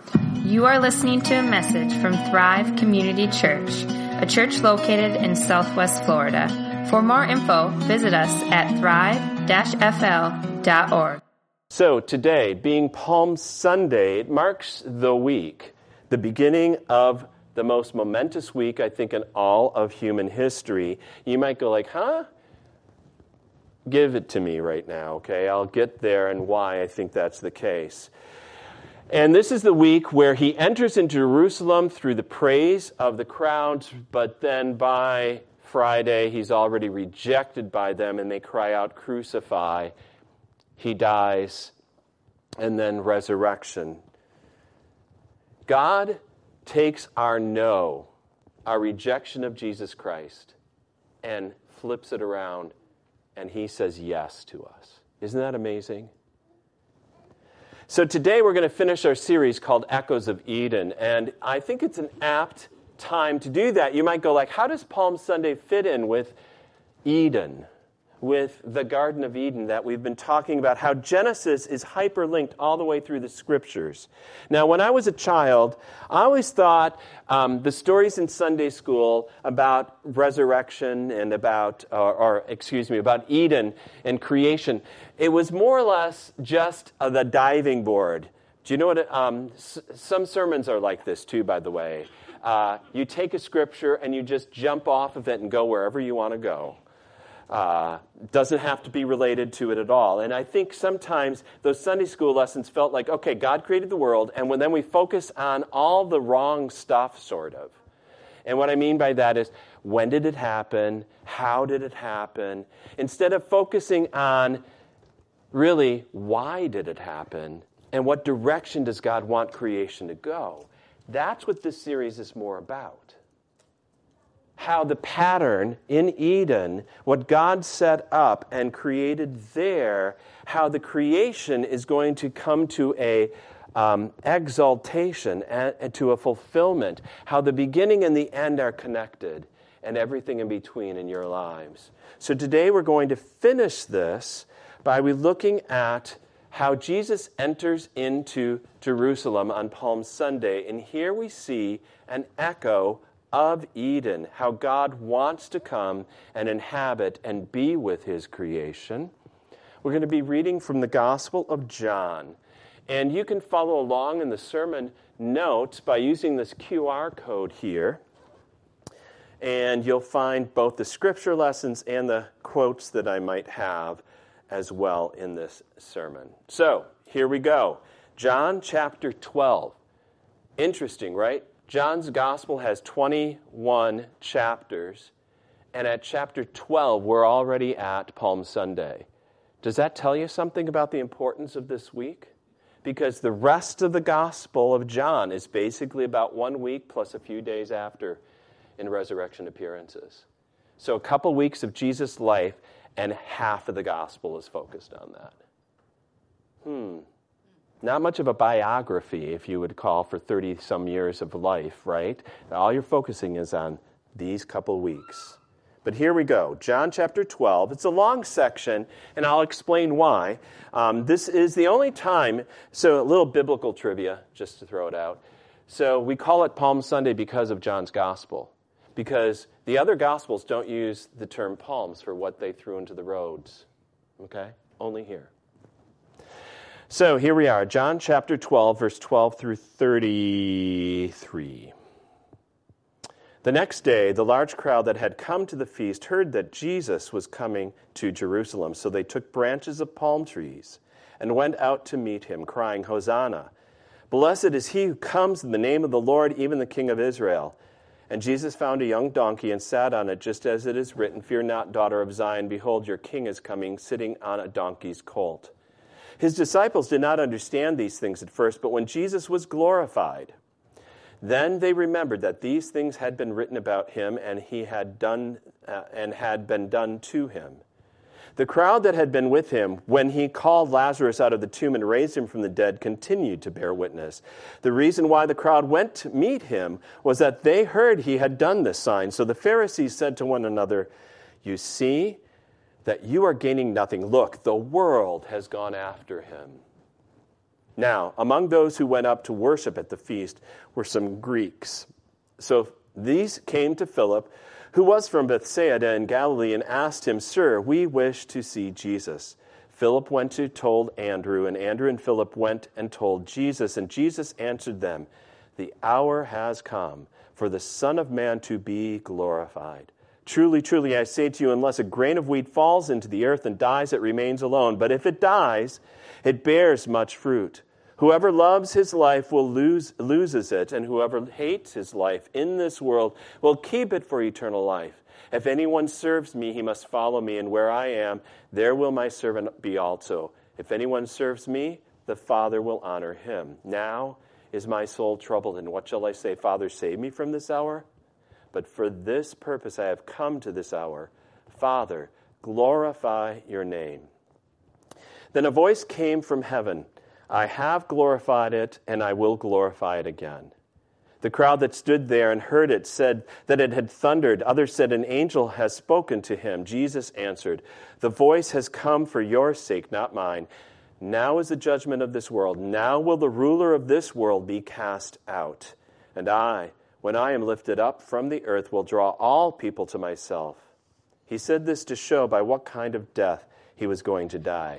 You are listening to a message from Thrive Community Church, a church located in Southwest Florida. For more info, visit us at thrive-fl.org. So today, being Palm Sunday, it marks the week, the beginning of the most momentous week, I think, in all of human history. You might go like, huh? Give it to me right now, okay? I'll get there and why I think that's the case. And this is the week where he enters into Jerusalem through the praise of the crowds, but then by Friday, he's already rejected by them, and they cry out, "Crucify." He dies, and then resurrection. God takes our no, our rejection of Jesus Christ, and flips it around, and he says yes to us. Isn't that amazing? So today we're going to finish our series called Echoes of Eden, and I think it's an apt time to do that. You might go like, how does Palm Sunday fit in with Eden, with the Garden of Eden that we've been talking about, how Genesis is hyperlinked all the way through the Scriptures? Now, when I was a child, I always thought the stories in Sunday school about resurrection and about Eden and creation, it was more or less just the diving board. Do you know what? Some sermons are like this too, by the way. You take a scripture and you just jump off of it and go wherever you want to go. Doesn't have to be related to it at all. And I think sometimes those Sunday school lessons felt like, okay, God created the world, and then we focus on all the wrong stuff, sort of. And what I mean by that is, when did it happen? How did it happen? Instead of focusing on, really, why did it happen? And what direction does God want creation to go? That's what this series is more about. How the pattern in Eden, what God set up and created there, how the creation is going to come to a exaltation and to a fulfillment, how the beginning and the end are connected, and everything in between in your lives. So today we're going to finish this by looking at how Jesus enters into Jerusalem on Palm Sunday, and here we see an echo of Eden, how God wants to come and inhabit and be with his creation. We're going to be reading from the Gospel of John. And you can follow along in the sermon notes by using this QR code here. And you'll find both the scripture lessons and the quotes that I might have as well in this sermon. So, here we go. John chapter 12. Interesting, right? John's Gospel has 21 chapters, and at chapter 12, we're already at Palm Sunday. Does that tell you something about the importance of this week? Because the rest of the Gospel of John is basically about 1 week plus a few days after in resurrection appearances. So a couple weeks of Jesus' life, and half of the Gospel is focused on that. Not much of a biography, if you would call, for 30-some years of life, right? All you're focusing is on these couple weeks. But here we go. John chapter 12. It's a long section, and I'll explain why. This is the only time, so a little biblical trivia, just to throw it out. So we call it Palm Sunday because of John's Gospel, because the other Gospels don't use the term palms for what they threw into the roads. Okay? Only here. So here we are, John chapter 12, verse 12 through 33. The next day, the large crowd that had come to the feast heard that Jesus was coming to Jerusalem. So they took branches of palm trees and went out to meet him, crying, "Hosanna! Blessed is he who comes in the name of the Lord, even the King of Israel." And Jesus found a young donkey and sat on it, just as it is written, "Fear not, daughter of Zion, behold, your king is coming, sitting on a donkey's colt." His disciples did not understand these things at first, but when Jesus was glorified, then they remembered that these things had been written about him, and had been done to him. The crowd that had been with him when he called Lazarus out of the tomb and raised him from the dead continued to bear witness. The reason why the crowd went to meet him was that they heard he had done this sign. So the Pharisees said to one another, "You see that you are gaining nothing. Look, the world has gone after him." Now, among those who went up to worship at the feast were some Greeks. So these came to Philip, who was from Bethsaida in Galilee, and asked him, "Sir, we wish to see Jesus." Philip went to told Andrew, and Andrew and Philip went and told Jesus. And Jesus answered them, "The hour has come for the Son of Man to be glorified. Truly, truly, I say to you, unless a grain of wheat falls into the earth and dies, it remains alone. But if it dies, it bears much fruit. Whoever loves his life loses it, and whoever hates his life in this world will keep it for eternal life. If anyone serves me, he must follow me, and where I am, there will my servant be also. If anyone serves me, the Father will honor him. Now is my soul troubled, and what shall I say? Father, save me from this hour? But for this purpose I have come to this hour. Father, glorify your name." Then a voice came from heaven, "I have glorified it, and I will glorify it again." The crowd that stood there and heard it said that it had thundered. Others said, "An angel has spoken to him." Jesus answered, "The voice has come for your sake, not mine. Now is the judgment of this world. Now will the ruler of this world be cast out. And I, when I am lifted up from the earth, will draw all people to myself." He said this to show by what kind of death he was going to die.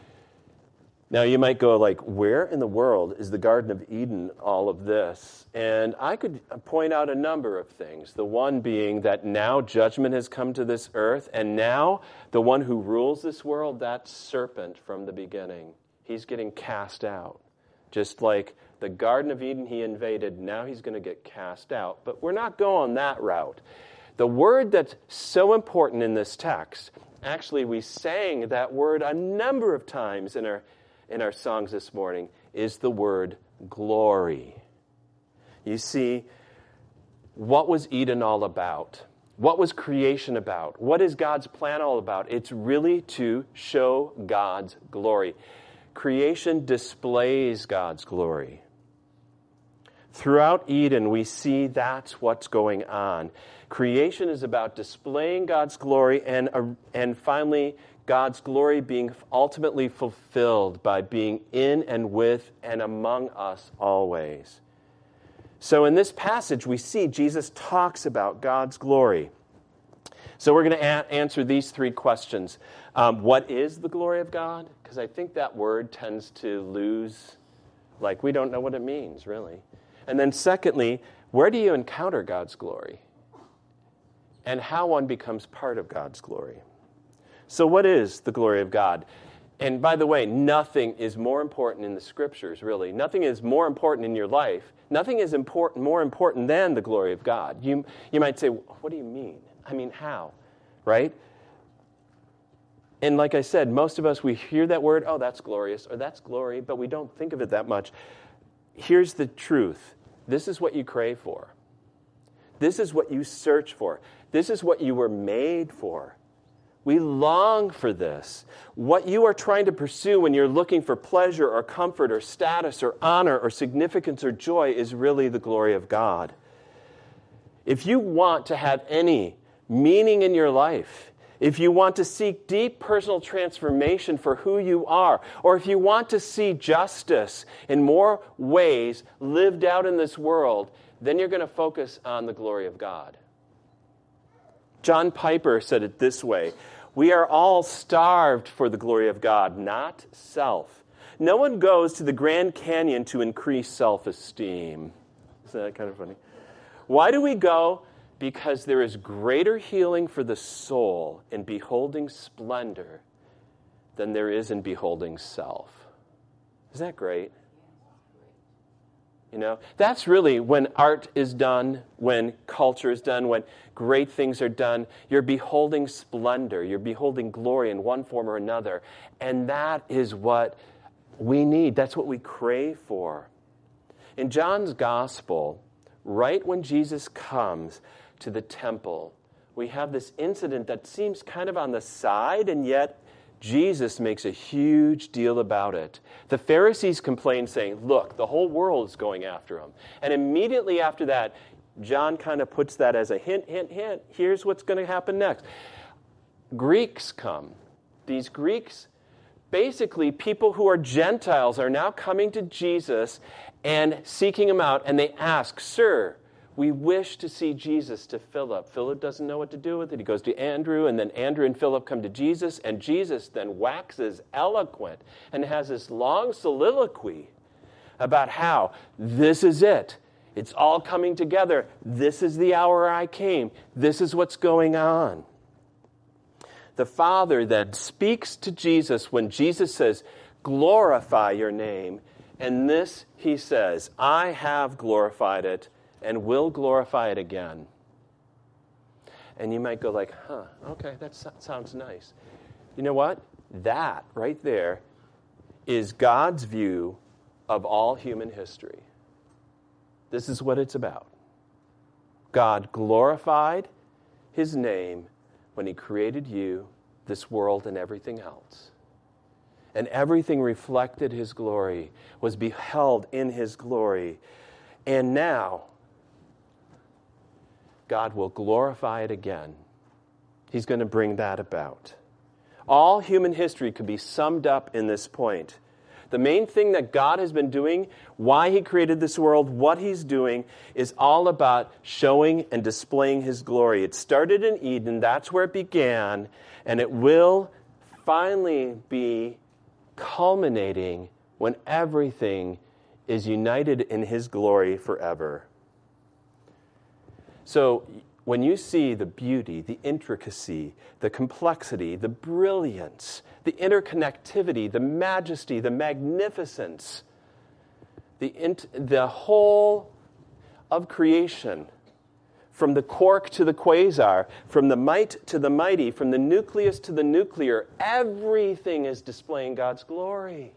Now you might go like, where in the world is the Garden of Eden, all of this? And I could point out a number of things. The one being that now judgment has come to this earth, and now the one who rules this world, that serpent from the beginning, he's getting cast out. Just like the Garden of Eden he invaded, now he's going to get cast out. But we're not going that route. The word that's so important in this text, actually we sang that word a number of times in our songs this morning, is the word glory. You see, what was Eden all about? What was creation about? What is God's plan all about? It's really to show God's glory. Creation displays God's glory. Throughout Eden, we see that's what's going on. Creation is about displaying God's glory, and finally, God's glory being ultimately fulfilled by being in and with and among us always. So in this passage, we see Jesus talks about God's glory. So we're going to answer these three questions. What is the glory of God? Because I think that word tends to lose, like we don't know what it means, really. And then secondly, where do you encounter God's glory? And how one becomes part of God's glory. So what is the glory of God? And by the way, nothing is more important in the Scriptures, really. Nothing is more important in your life. Nothing is more important than the glory of God. You might say, what do you mean? I mean, how? Right? And like I said, most of us, we hear that word, oh, that's glorious, or that's glory, but we don't think of it that much. Here's the truth. This is what you crave for. This is what you search for. This is what you were made for. We long for this. What you are trying to pursue when you're looking for pleasure or comfort or status or honor or significance or joy is really the glory of God. If you want to have any meaning in your life, if you want to seek deep personal transformation for who you are, or if you want to see justice in more ways lived out in this world, then you're going to focus on the glory of God. John Piper said it this way: "We are all starved for the glory of God, not self. No one goes to the Grand Canyon to increase self-esteem." Isn't that kind of funny? Why do we go? Because there is greater healing for the soul in beholding splendor than there is in beholding self. Isn't that great? You know, that's really when art is done, when culture is done, when great things are done. You're beholding splendor. You're beholding glory in one form or another. And that is what we need. That's what we crave for. In John's gospel, right when Jesus comes to the temple, we have this incident that seems kind of on the side, and yet Jesus makes a huge deal about it. The Pharisees complain, saying, look, the whole world is going after him. And immediately after that, John kind of puts that as a hint, hint, hint. Here's what's going to happen next. Greeks come. These Greeks basically people who are Gentiles are now coming to Jesus and seeking him out, and they ask, "Sir, we wish to see Jesus," to Philip. Philip doesn't know what to do with it. He goes to Andrew, and then Andrew and Philip come to Jesus, and Jesus then waxes eloquent and has this long soliloquy about how this is it. It's all coming together. This is the hour I came. This is what's going on. The Father then speaks to Jesus when Jesus says, "Glorify your name." And this he says, "I have glorified it and will glorify it again." And you might go like, okay, that sounds nice. You know what? That right there is God's view of all human history. This is what it's about. God glorified his name when he created you, this world, and everything else. And everything reflected his glory, was beheld in his glory. And now, God will glorify it again. He's going to bring that about. All human history could be summed up in this point. The main thing that God has been doing, why he created this world, what he's doing, is all about showing and displaying his glory. It started in Eden, that's where it began, and it will finally be culminating when everything is united in his glory forever. So when you see the beauty, the intricacy, the complexity, the brilliance, the interconnectivity, the majesty, the magnificence, the whole of creation, from the quark to the quasar, from the mite to the mighty, from the nucleus to the nuclear, everything is displaying God's glory.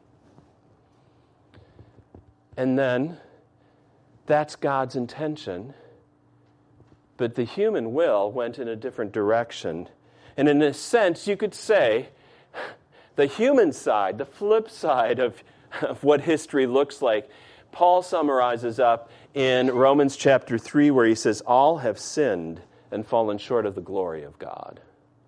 And then, that's God's intention. But the human will went in a different direction. And in a sense, you could say, the human side, the flip side of what history looks like, Paul summarizes up in Romans chapter 3, where he says, all have sinned and fallen short of the glory of God.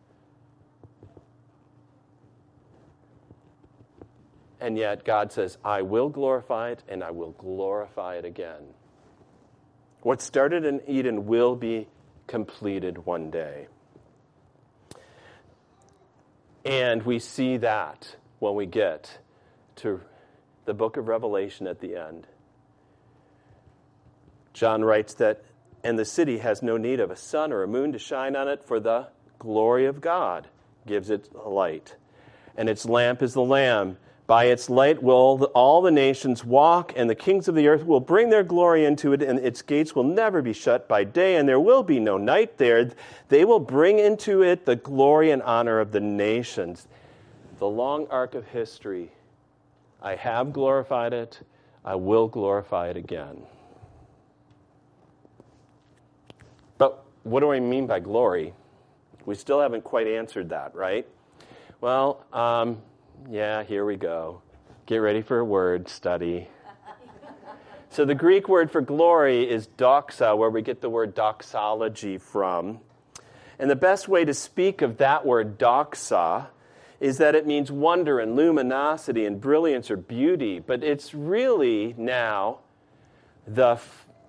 And yet God says, I will glorify it, and I will glorify it again. What started in Eden will be completed one day. And we see that when we get to the book of Revelation at the end. John writes that, and the city has no need of a sun or a moon to shine on it, for the glory of God gives it light. And its lamp is the Lamb. By its light will all the nations walk, and the kings of the earth will bring their glory into it, and its gates will never be shut by day, and there will be no night there. They will bring into it the glory and honor of the nations. The long arc of history. I have glorified it. I will glorify it again. But what do I mean by glory? We still haven't quite answered that, right? Well, yeah, here we go. Get ready for a word study. So the Greek word for glory is doxa, where we get the word doxology from. And the best way to speak of that word doxa is that it means wonder and luminosity and brilliance or beauty. But it's really now the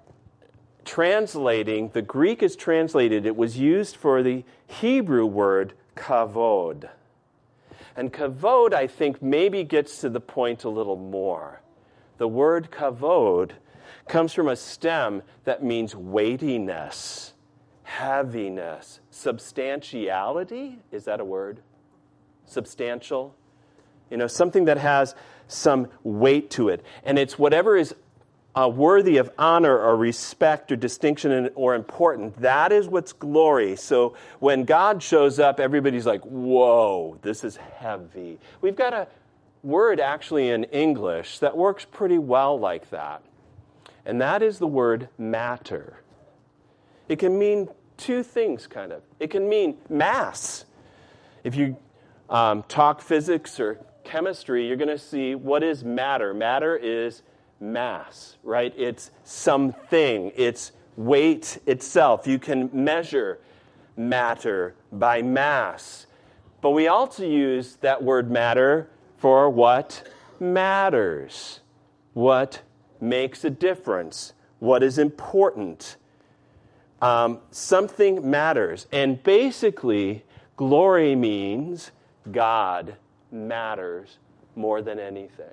Greek is translated, it was used for the Hebrew word kavod. And kavod, I think, maybe gets to the point a little more. The word kavod comes from a stem that means weightiness, heaviness, substantiality. Is that a word? Substantial? Something that has some weight to it. And it's whatever is worthy of honor or respect or distinction or important. That is what's glory. So when God shows up, everybody's like, whoa, this is heavy. We've got a word actually in English that works pretty well like that. And that is the word matter. It can mean two things, kind of. It can mean mass. If you talk physics or chemistry, you're going to see what is matter. Matter is mass, right? It's something. It's weight itself. You can measure matter by mass. But we also use that word matter for what matters, what makes a difference, what is important. Something matters. And basically, glory means God matters more than anything.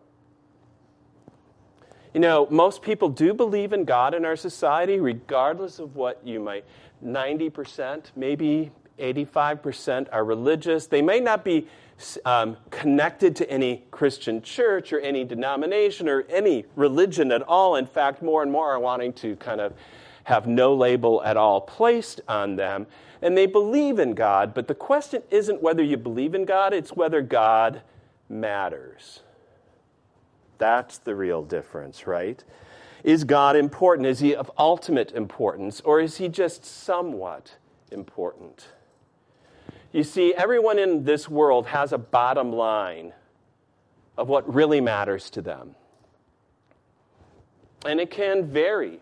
You know, most people do believe in God in our society, regardless of what you might, 90%, maybe 85% are religious. They may not be connected to any Christian church or any denomination or any religion at all. In fact, more and more are wanting to kind of have no label at all placed on them. And they believe in God, but the question isn't whether you believe in God, it's whether God matters. That's the real difference, right? Is God important? Is he of ultimate importance? Or is he just somewhat important? You see, everyone in this world has a bottom line of what really matters to them. And it can vary.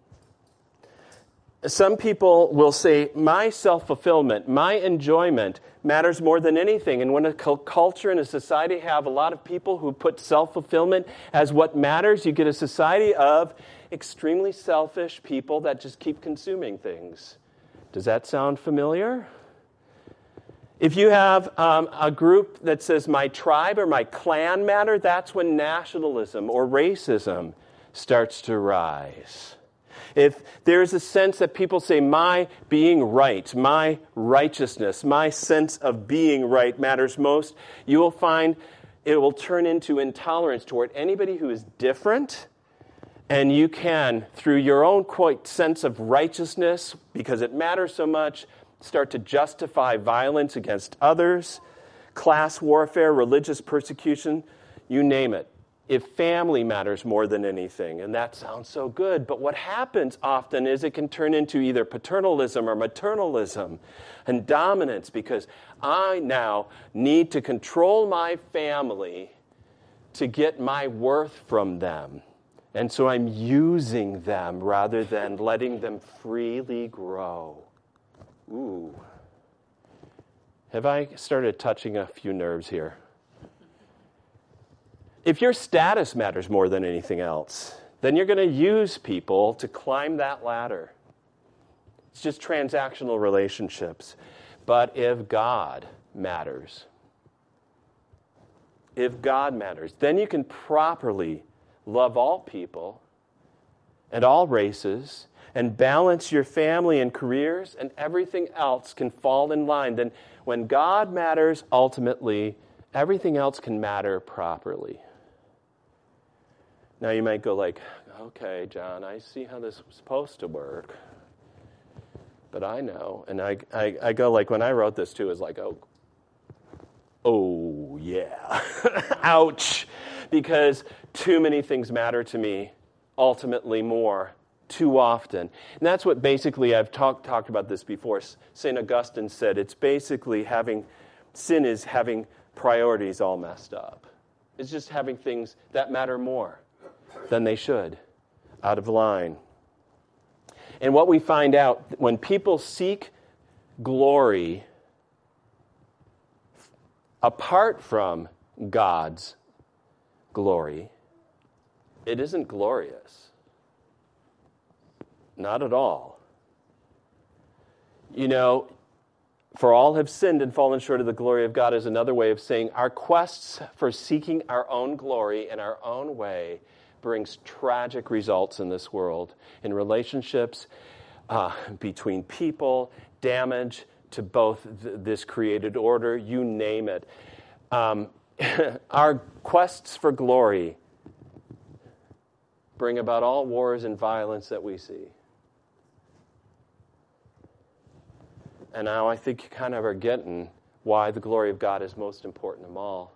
Some people will say, my self-fulfillment, my enjoyment matters more than anything. And when a culture and a society have a lot of people who put self-fulfillment as what matters, you get a society of extremely selfish people that just keep consuming things. Does that sound familiar? If you have a group that says my tribe or my clan matter, that's when nationalism or racism starts to rise. If there's a sense that people say my being right, my righteousness, my sense of being right matters most, you will find it will turn into intolerance toward anybody who is different. And you can, through your own sense of righteousness, because it matters so much, start to justify violence against others, class warfare, religious persecution, you name it. If family matters more than anything, and that sounds so good, but what happens often is it can turn into either paternalism or maternalism and dominance, because I now need to control my family to get my worth from them. And so I'm using them rather than letting them freely grow. Ooh. Have I started touching a few nerves here? If your status matters more than anything else, then you're going to use people to climb that ladder. It's just transactional relationships. But if God matters, then you can properly love all people and all races and balance your family and careers, and everything else can fall in line. Then when God matters, ultimately, everything else can matter properly. Now you might go like, okay, John, I see how this was supposed to work. But I know. And I go like, when I wrote this too, it's like, oh yeah. Ouch. Because too many things matter to me, ultimately more, too often. And that's what basically, I've talked about this before. St. Augustine said it's basically sin is having priorities all messed up. It's just having things that matter more than they should, out of line. And what we find out, when people seek glory apart from God's glory, it isn't glorious. Not at all. You know, for all have sinned and fallen short of the glory of God is another way of saying our quests for seeking our own glory in our own way brings tragic results in this world, in relationships between people, damage to both this created order, you name it. Our quests for glory bring about all wars and violence that we see. And now I think you kind of are getting why the glory of God is most important of them all.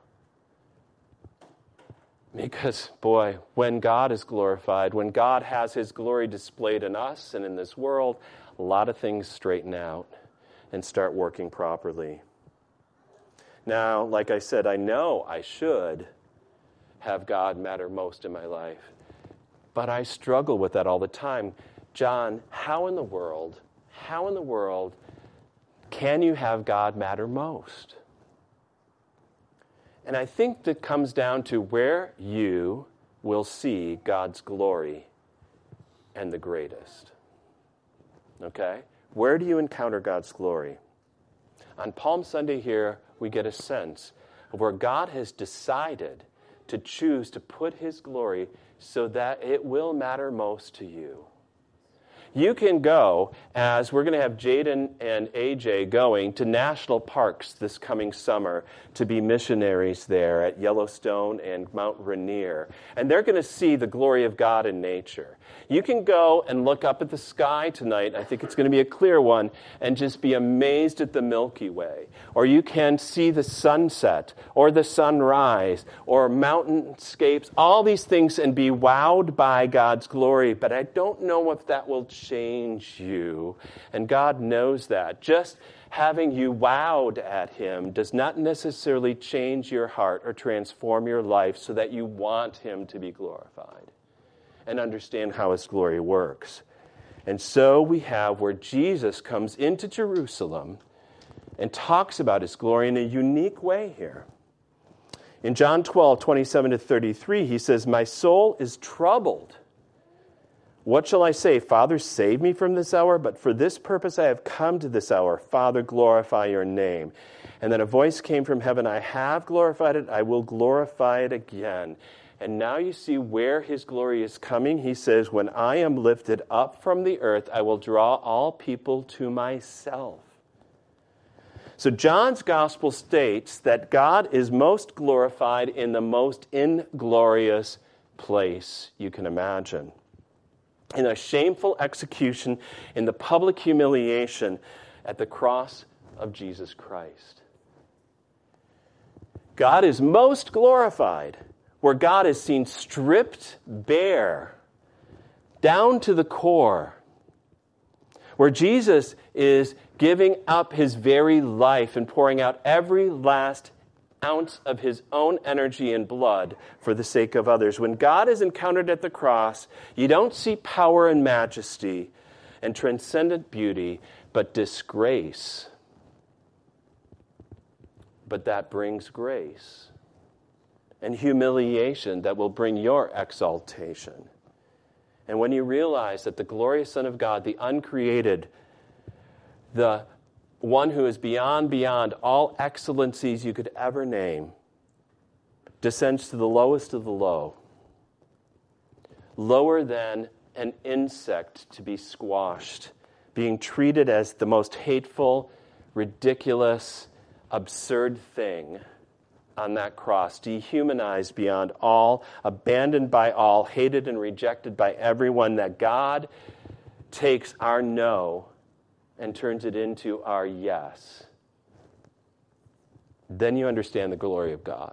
Because, boy, when God is glorified, when God has his glory displayed in us and in this world, a lot of things straighten out and start working properly. Now, like I said, I know I should have God matter most in my life. But I struggle with that all the time. John, how in the world can you have God matter most? And I think that comes down to where you will see God's glory and the greatest. Okay? Where do you encounter God's glory? On Palm Sunday here, we get a sense of where God has decided to choose to put his glory so that it will matter most to you. You can go, as we're going to have Jaden and AJ going to national parks this coming summer to be missionaries there at Yellowstone and Mount Rainier. And they're going to see the glory of God in nature. You can go and look up at the sky tonight. I think it's going to be a clear one, and just be amazed at the Milky Way. Or you can see the sunset or the sunrise or mountainscapes, all these things, and be wowed by God's glory. But I don't know if that will change you. And God knows that. Just having you wowed at him does not necessarily change your heart or transform your life so that you want him to be glorified and understand how his glory works. And so we have where Jesus comes into Jerusalem and talks about his glory in a unique way here. In John 12, 27 to 33, he says, "My soul is troubled. What shall I say? Father, save me from this hour, but for this purpose I have come to this hour. Father, glorify your name." And then a voice came from heaven, "I have glorified it, I will glorify it again." And now you see where his glory is coming. He says, "When I am lifted up from the earth, I will draw all people to myself." So John's gospel states that God is most glorified in the most inglorious place you can imagine. In a shameful execution, in the public humiliation at the cross of Jesus Christ. God is most glorified where God is seen stripped bare, down to the core, where Jesus is giving up his very life and pouring out every last ounce of his own energy and blood for the sake of others. When God is encountered at the cross, you don't see power and majesty and transcendent beauty, but disgrace. But that brings grace and humiliation that will bring your exaltation. And when you realize that the glorious Son of God, the uncreated, the one who is beyond all excellencies you could ever name, descends to the lowest of the low, lower than an insect to be squashed, being treated as the most hateful, ridiculous, absurd thing on that cross, dehumanized beyond all, abandoned by all, hated and rejected by everyone, that God takes our no and turns it into our yes. Then you understand the glory of God.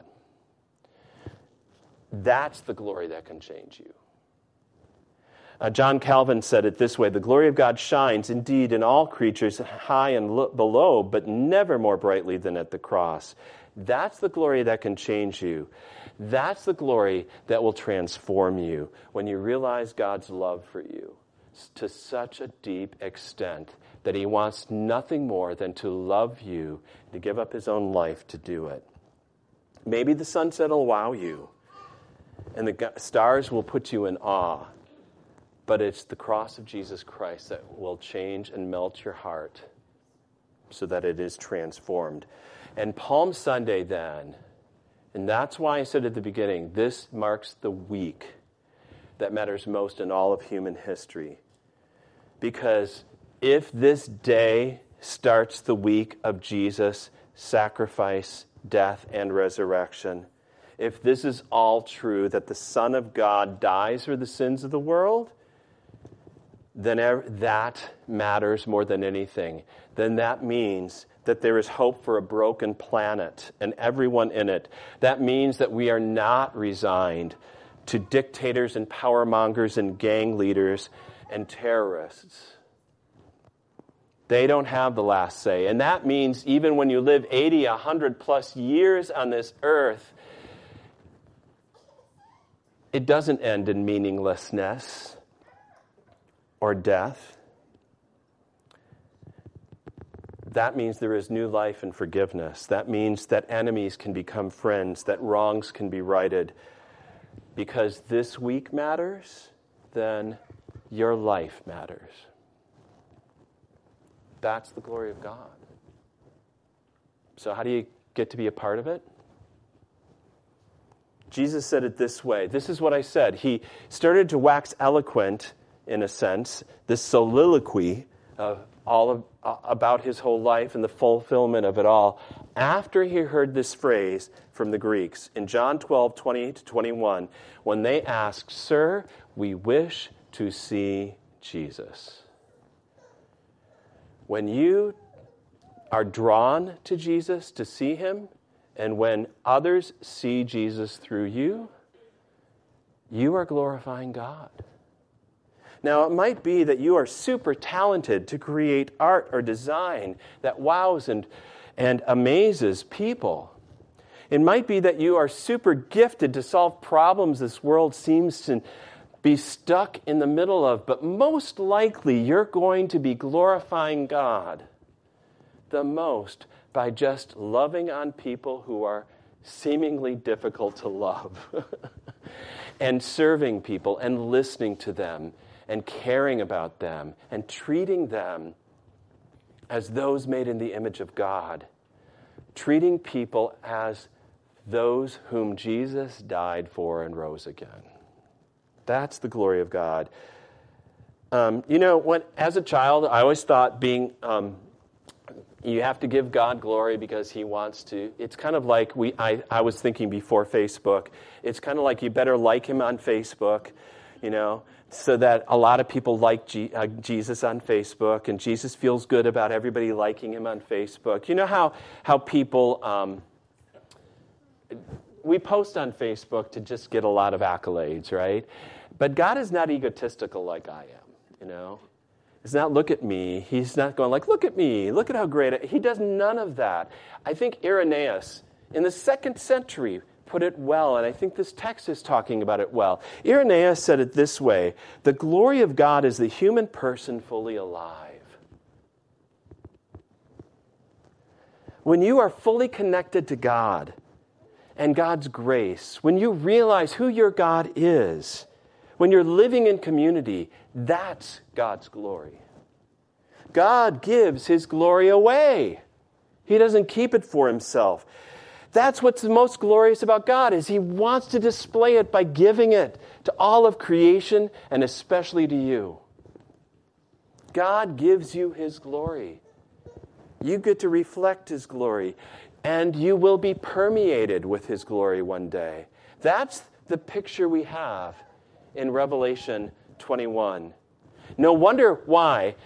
That's the glory that can change you. John Calvin said it this way: "The glory of God shines indeed in all creatures, high and below, but never more brightly than at the cross." That's the glory that can change you. That's the glory that will transform you when you realize God's love for you to such a deep extent that he wants nothing more than to love you, to give up his own life to do it. Maybe the sunset will wow you, and the stars will put you in awe, but it's the cross of Jesus Christ that will change and melt your heart so that it is transformed. And Palm Sunday then, and that's why I said at the beginning, this marks the week that matters most in all of human history. Because if this day starts the week of Jesus' sacrifice, death, and resurrection, if this is all true, that the Son of God dies for the sins of the world, then that matters more than anything. Then that means that there is hope for a broken planet and everyone in it. That means that we are not resigned to dictators and power mongers and gang leaders and terrorists. They don't have the last say. And that means even when you live 80, 100 plus years on this earth, it doesn't end in meaninglessness or death. that means there is new life and forgiveness. That means that enemies can become friends, that wrongs can be righted. Because this week matters, then your life matters. That's the glory of God. So how do you get to be a part of it? Jesus said it this way. This is what I said. He started to wax eloquent, in a sense, this soliloquy of about his whole life and the fulfillment of it all, after he heard this phrase from the Greeks in John 12:20-21, when they asked, "Sir, we wish to see Jesus." When you are drawn to Jesus to see him, and when others see Jesus through you, you are glorifying God. Now, it might be that you are super talented to create art or design that wows and amazes people. It might be that you are super gifted to solve problems this world seems to be stuck in the middle of, but most likely you're going to be glorifying God the most by just loving on people who are seemingly difficult to love and serving people and listening to them and caring about them and treating them as those made in the image of God, treating people as those whom Jesus died for and rose again. That's the glory of God. As a child, I always thought you have to give God glory because he wants to. It's kind of like I was thinking before Facebook. It's kind of like you better like him on Facebook, so that a lot of people like Jesus on Facebook, and Jesus feels good about everybody liking him on Facebook. You know how people, we post on Facebook to just get a lot of accolades, right? But God is not egotistical like I am, He's not, look at me. He's not going like, look at me. Look at how great. He does none of that. I think Irenaeus, in the 2nd century, put it well, and I think this text is talking about it well. Irenaeus said it this way: the glory of God is the human person fully alive. When you are fully connected to God and God's grace, when you realize who your God is, when you're living in community, that's God's glory. God gives his glory away. He doesn't keep it for himself. That's what's the most glorious about God, is he wants to display it by giving it to all of creation and especially to you. God gives you his glory. You get to reflect his glory, and you will be permeated with his glory one day. That's the picture we have in Revelation 21. No wonder why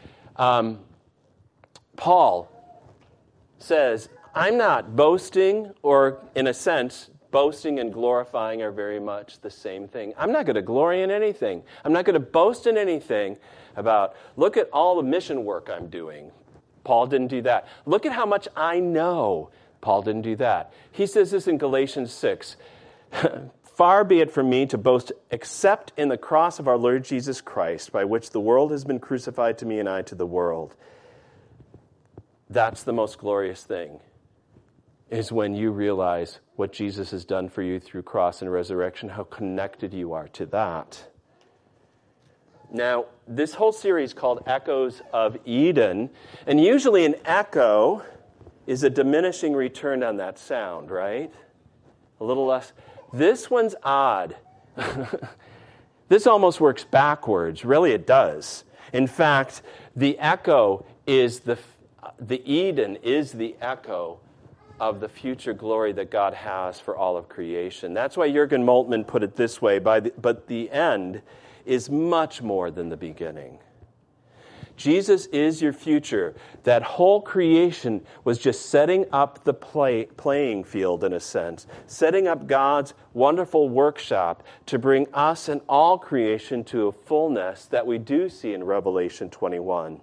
Paul says, I'm not boasting, or in a sense, boasting and glorifying are very much the same thing. I'm not going to glory in anything. I'm not going to boast in anything about, look at all the mission work I'm doing. Paul didn't do that. Look at how much I know. Paul didn't do that. He says this in Galatians 6. Far be it from me to boast except in the cross of our Lord Jesus Christ, by which the world has been crucified to me and I to the world. That's the most glorious thing, is when you realize what Jesus has done for you through cross and resurrection, how connected you are to that. Now, this whole series called Echoes of Eden, and usually an echo is a diminishing return on that sound, right? A little less. This one's odd. This almost works backwards. Really, it does. In fact, the echo is the Eden is the echo of the future glory that God has for all of creation. That's why Jürgen Moltmann put it this way, but the end is much more than the beginning. Jesus is your future. That whole creation was just setting up the playing field, in a sense, setting up God's wonderful workshop to bring us and all creation to a fullness that we do see in Revelation 21.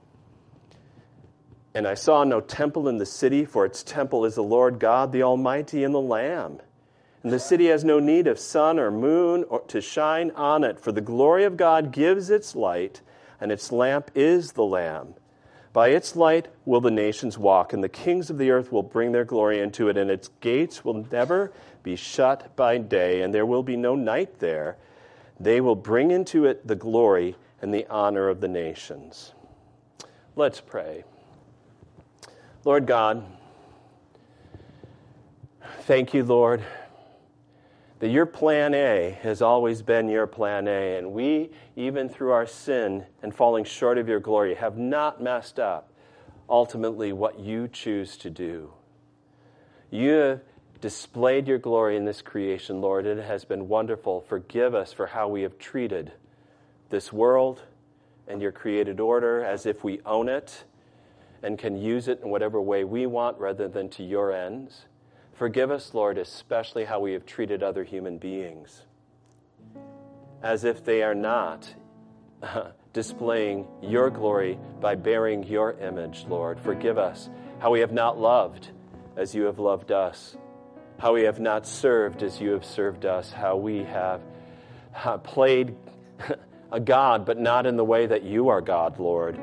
And I saw no temple in the city, for its temple is the Lord God, the Almighty, and the Lamb. And the city has no need of sun or moon or to shine on it, for the glory of God gives its light, and its lamp is the Lamb. By its light will the nations walk, and the kings of the earth will bring their glory into it, and its gates will never be shut by day, and there will be no night there. They will bring into it the glory and the honor of the nations. Let's pray. Lord God, thank you, Lord, that your plan A has always been your plan A, and we, even through our sin and falling short of your glory, have not messed up ultimately what you choose to do. You have displayed your glory in this creation, Lord, and it has been wonderful. Forgive us for how we have treated this world and your created order as if we own it and can use it in whatever way we want rather than to your ends. Forgive us, Lord, especially how we have treated other human beings, as if they are not displaying your glory by bearing your image, Lord. Forgive us how we have not loved as you have loved us, how we have not served as you have served us, how we have played a God, but not in the way that you are God, Lord.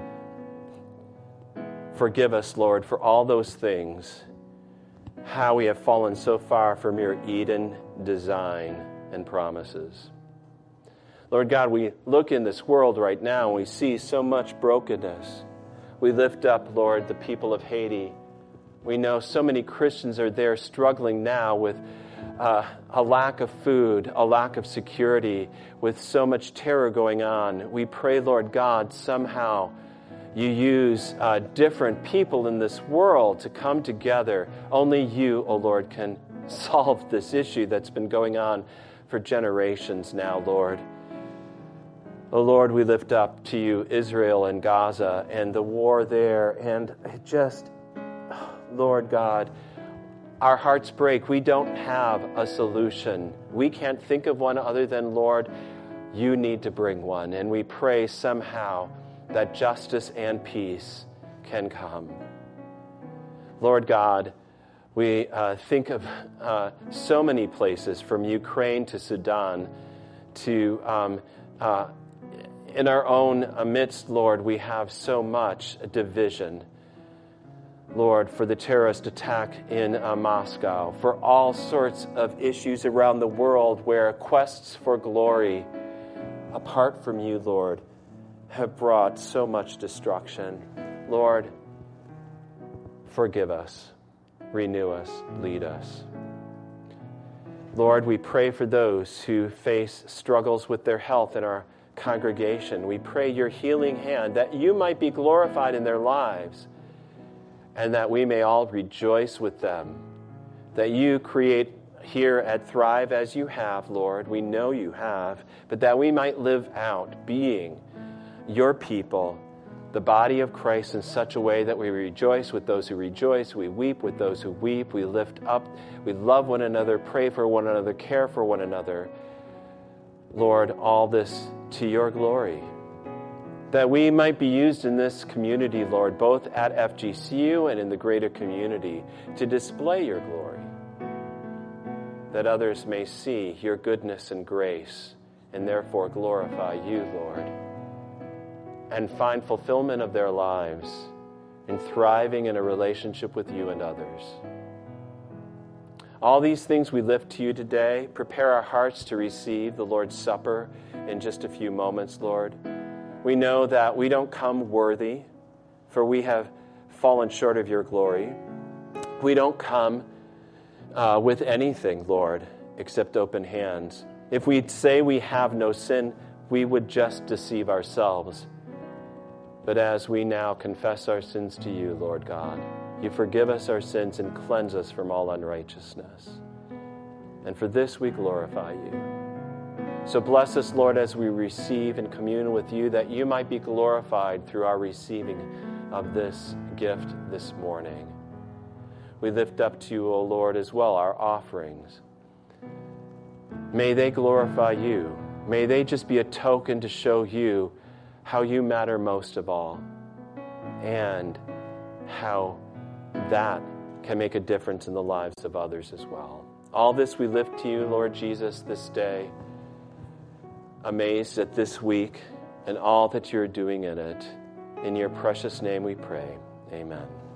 Forgive us, Lord, for all those things, how we have fallen so far from your Eden design and promises. Lord God, we look in this world right now and we see so much brokenness. We lift up, Lord, the people of Haiti. We know so many Christians are there struggling now with a lack of food, a lack of security, with so much terror going on. We pray, Lord God, somehow you use different people in this world to come together. Only you, O Lord, can solve this issue that's been going on for generations now, Lord. O Lord, we lift up to you Israel and Gaza and the war there. And just, Lord God, our hearts break. We don't have a solution. We can't think of one other than, Lord, you need to bring one. And we pray somehow that justice and peace can come. Lord God, we think of so many places, from Ukraine to Sudan to in our own midst, Lord, we have so much division. Lord, for the terrorist attack in Moscow, for all sorts of issues around the world where quests for glory, apart from you, Lord, have brought so much destruction. Lord, forgive us, renew us, lead us. Lord, we pray for those who face struggles with their health in our congregation. We pray your healing hand, that you might be glorified in their lives, and that we may all rejoice with them, that you create here at Thrive as you have, Lord. We know you have, but that we might live out being your people, the body of Christ, in such a way that we rejoice with those who rejoice, we weep with those who weep, we lift up, we love one another, pray for one another, care for one another. Lord, all this to your glory, that we might be used in this community, Lord, both at FGCU and in the greater community, to display your glory, that others may see your goodness and grace and therefore glorify you, Lord, and find fulfillment of their lives in thriving in a relationship with you and others. All these things we lift to you today. Prepare our hearts to receive the Lord's Supper in just a few moments, Lord. We know that we don't come worthy, for we have fallen short of your glory. We don't come with anything, Lord, except open hands. If we say we have no sin, we would just deceive ourselves. But as we now confess our sins to you, Lord God, you forgive us our sins and cleanse us from all unrighteousness. And for this we glorify you. So bless us, Lord, as we receive and commune with you, that you might be glorified through our receiving of this gift this morning. We lift up to you, O Lord, as well our offerings. May they glorify you. May they just be a token to show you how you matter most of all, and how that can make a difference in the lives of others as well. All this we lift to you, Lord Jesus, this day, amazed at this week and all that you're doing in it. In your precious name we pray. Amen.